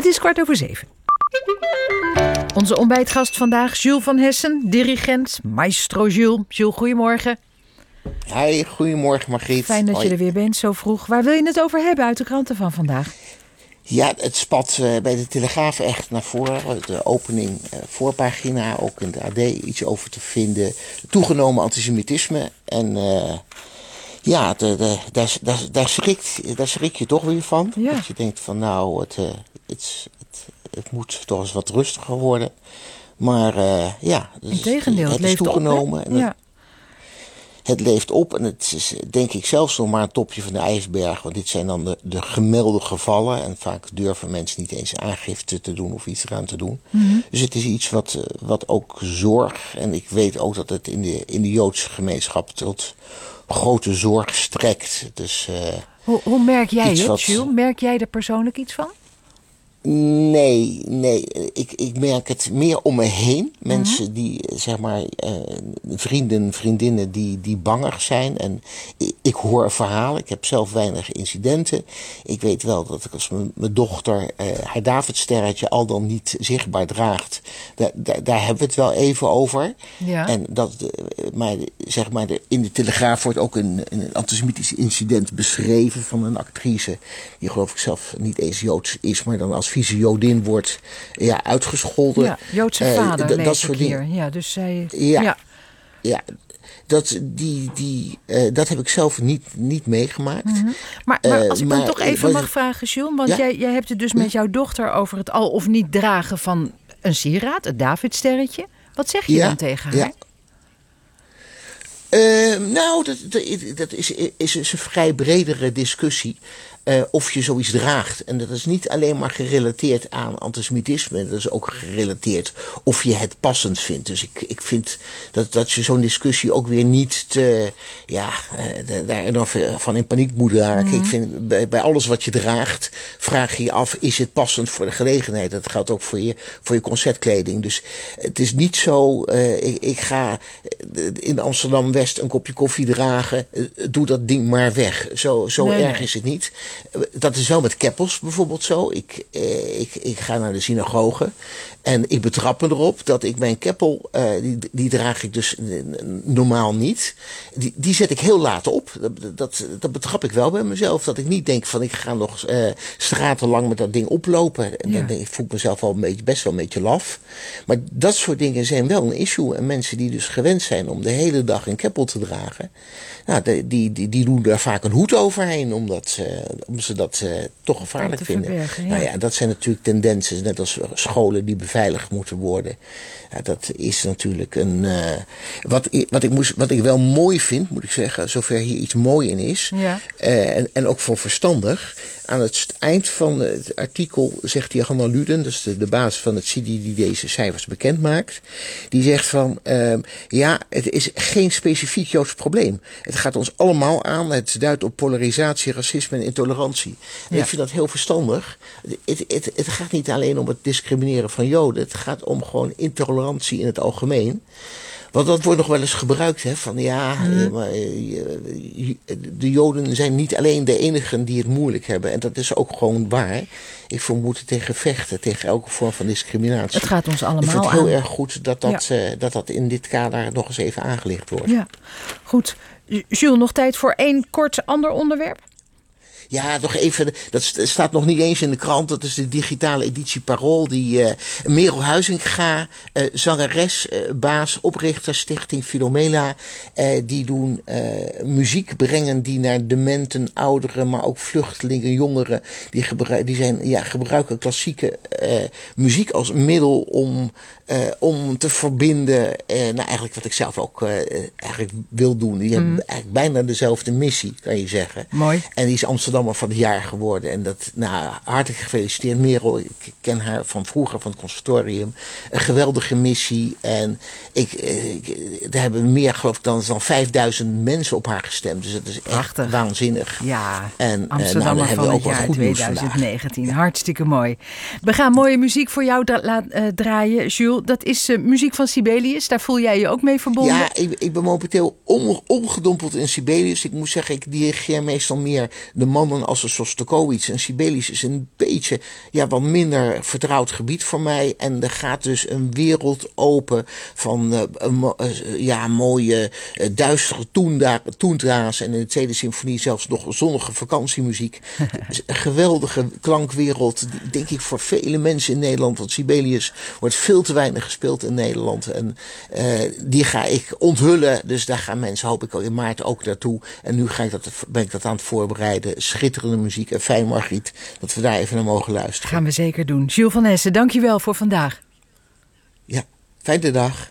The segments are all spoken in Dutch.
Het is 6:15. Onze ontbijtgast vandaag, Jules van Hessen, dirigent, maestro Jules. Jules, goedemorgen. Hi, goedemorgen Margriet. Fijn dat je er weer bent, zo vroeg. Waar wil je het over hebben uit de kranten van vandaag? Ja, het spat bij de Telegraaf echt naar voren. De opening, voorpagina, ook in de AD iets over te vinden. Toegenomen antisemitisme. En daar schrik je toch weer van. Ja. Dat je denkt van nou, het moet toch eens wat rustiger worden. Maar Integendeel, het is leeft toegenomen. op, hè? Ja. Het leeft op en het is denk ik zelfs nog maar een topje van de ijsberg. Want dit zijn dan de gemelde gevallen. En vaak durven mensen niet eens aangifte te doen of iets eraan te doen. Mm-hmm. Dus het is iets wat ook zorg. En ik weet ook dat het in de Joodse gemeenschap tot grote zorg strekt. Dus, hoe merk jij het, Jules? Merk jij er persoonlijk iets van? Nee. Ik merk het meer om me heen. Mensen die, zeg maar, vriendinnen die bangig zijn. En ik hoor verhalen. Ik heb zelf weinig incidenten. Ik weet wel dat als mijn dochter haar Davidsterretje al dan niet zichtbaar draagt. Daar hebben we het wel even over. Ja. En in de Telegraaf wordt ook een antisemitisch incident beschreven van een actrice. Die geloof ik zelf niet eens Joods is, maar dan als vieze Jodin wordt uitgescholden. Ja, Joodse vader lees dat ik soort hier. dingen. Ja, dus zij... Ja. Dat heb ik zelf niet meegemaakt. Mm-hmm. Maar als ik dan toch even mag vragen, Jules. Want jij hebt het dus met jouw dochter over het al of niet dragen van een sieraad, het Davidsterretje. Wat zeg je dan tegen haar? Dat is een vrij bredere discussie. Of je zoiets draagt. En dat is niet alleen maar gerelateerd aan antisemitisme. Dat is ook gerelateerd of je het passend vindt. Dus ik vind dat je zo'n discussie ook weer niet daar enorm van in paniek moet raken. Mm-hmm. Ik vind bij alles wat je draagt, vraag je je af, is het passend voor de gelegenheid? Dat geldt ook voor je concertkleding. Dus het is niet zo, ik ga in Amsterdam-West een kopje koffie dragen. Doe dat ding maar weg. Zo erg is het niet. Dat is wel met keppels bijvoorbeeld zo. Ik ga naar de synagoge en ik betrap me erop dat ik mijn keppel, die draag ik dus normaal niet. Die zet ik heel laat op. Dat betrap ik wel bij mezelf. Dat ik niet denk van ik ga nog stratenlang met dat ding oplopen. En dan voel ik mezelf al best wel een beetje laf. Maar dat soort dingen zijn wel een issue. En mensen die dus gewend zijn om de hele dag een keppel te dragen. Nou, die doen daar vaak een hoed overheen. Omdat ze dat toch gevaarlijk vinden. Verbergen, Nou ja, dat zijn natuurlijk tendensen. Net als scholen die beveiligd moeten worden. Ja, dat is natuurlijk een... Wat ik wel mooi vind, moet ik zeggen, zover hier iets mooi in is. Ja. En ook voor verstandig. Aan het eind van het artikel zegt die Hanna Luden, dat is de baas van het CIDI die deze cijfers bekend maakt. Die zegt van, het is geen specifiek Joods probleem. Het gaat ons allemaal aan. Het duidt op polarisatie, racisme en intolerantie. En ik vind dat heel verstandig. Het gaat niet alleen om het discrimineren van Joden. Het gaat om gewoon intolerantie in het algemeen. Want dat wordt nog wel eens gebruikt, hè, van de Joden zijn niet alleen de enigen die het moeilijk hebben. En dat is ook gewoon waar. Ik vermoed tegen vechten, tegen elke vorm van discriminatie. Het gaat ons allemaal aan. Ik vind het heel erg goed dat in dit kader nog eens even aangelicht wordt. Ja, goed. Jules, nog tijd voor één kort ander onderwerp? Ja, nog even, dat staat nog niet eens in de krant. Dat is de digitale editie Parool. Die Merel Huizinga, zangeres, baas, oprichter Stichting Philomela. Die doen muziek brengen die naar dementen, ouderen, maar ook vluchtelingen, jongeren. Die gebruiken klassieke muziek als middel om te verbinden. Eigenlijk wat ik zelf ook eigenlijk wil doen. Die hebben eigenlijk bijna dezelfde missie, kan je zeggen. Mooi. En die is Amsterdammer van het jaar geworden. En dat, hartelijk gefeliciteerd Merel. Ik ken haar van vroeger, van het conservatorium. Een geweldige missie. En daar hebben meer, geloof ik, dan 5000 mensen op haar gestemd. Dus dat is echt waanzinnig. Ja, en Amsterdammer van het jaar 2019. Hartstikke mooi. We gaan mooie muziek voor jou draaien, Jules. Dat is muziek van Sibelius. Daar voel jij je ook mee verbonden? Ja, ik ben momenteel ongedompeld in Sibelius. Ik moet zeggen, ik dirigeer meestal meer de man landen als Sjostakowitz en Sibelius is een beetje wat minder vertrouwd gebied voor mij. En er gaat dus een wereld open van mooie duistere toendra's. En in de tweede symfonie zelfs nog zonnige vakantiemuziek. Een geweldige klankwereld, die, denk ik, voor vele mensen in Nederland. Want Sibelius wordt veel te weinig gespeeld in Nederland. En die ga ik onthullen. Dus daar gaan mensen, hoop ik, in maart ook naartoe. En nu ben ik dat aan het voorbereiden. Schitterende muziek. En fijn, Margriet, dat we daar even naar mogen luisteren. Gaan we zeker doen. Jules van Essen, dankjewel voor vandaag. Ja, fijne dag.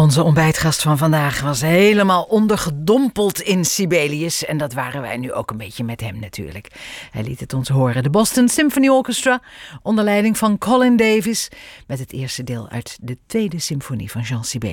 Onze ontbijtgast van vandaag was helemaal ondergedompeld in Sibelius. En dat waren wij nu ook een beetje met hem natuurlijk. Hij liet het ons horen. De Boston Symphony Orchestra, onder leiding van Colin Davis, met het eerste deel uit de tweede symfonie van Jean Sibelius.